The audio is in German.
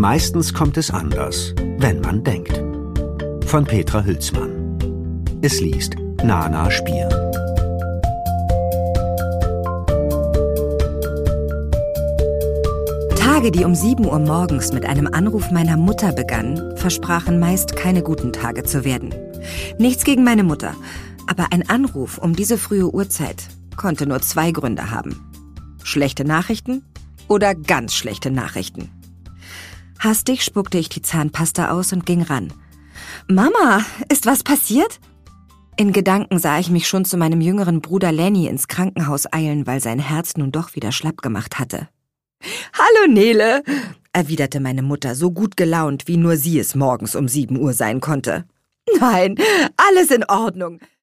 Meistens kommt es anders, wenn man denkt. Von Petra Hülsmann. Es liest Nana Spier. Tage, die um 7 Uhr morgens mit einem Anruf meiner Mutter begannen, versprachen meist keine guten Tage zu werden. Nichts gegen meine Mutter, aber ein Anruf um diese frühe Uhrzeit konnte nur 2 Gründe haben. Schlechte Nachrichten oder ganz schlechte Nachrichten. Hastig spuckte ich die Zahnpasta aus und ging ran. »Mama, ist was passiert?« In Gedanken sah ich mich schon zu meinem jüngeren Bruder Lenny ins Krankenhaus eilen, weil sein Herz nun doch wieder schlapp gemacht hatte. »Hallo Nele«, erwiderte meine Mutter, so gut gelaunt, wie nur sie es morgens um 7 Uhr sein konnte. »Nein, alles in Ordnung.